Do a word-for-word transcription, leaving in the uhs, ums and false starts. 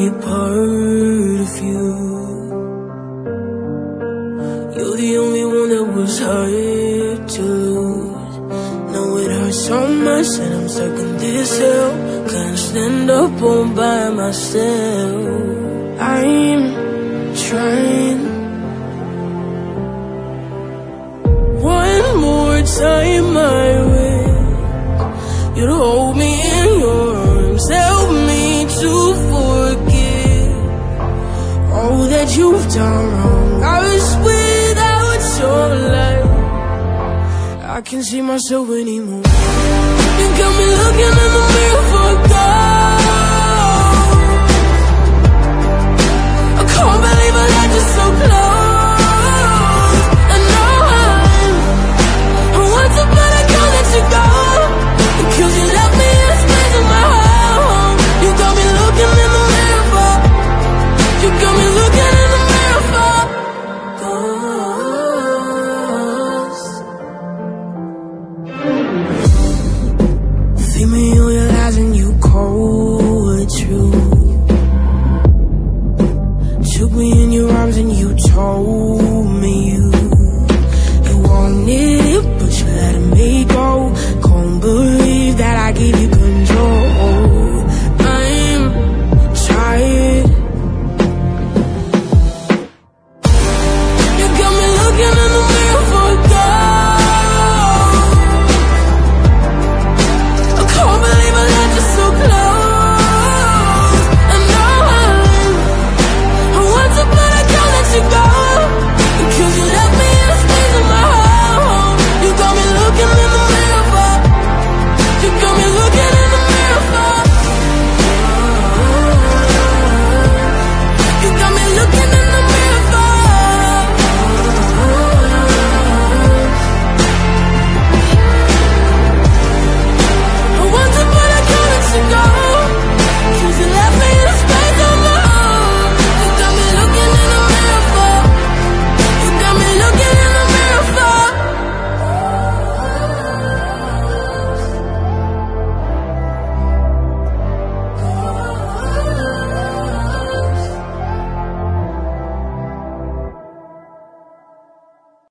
only part of you. You're the only one that was hard to lose. Now it hurts so much and I'm stuck in this hell. Can't stand up all by myself. I'm trying. One more time I wish you'd hold me in your arms. Help me to forget all that you've done wrong. I wish without your light I can't see myself anymore. You got me looking in the mirror for God.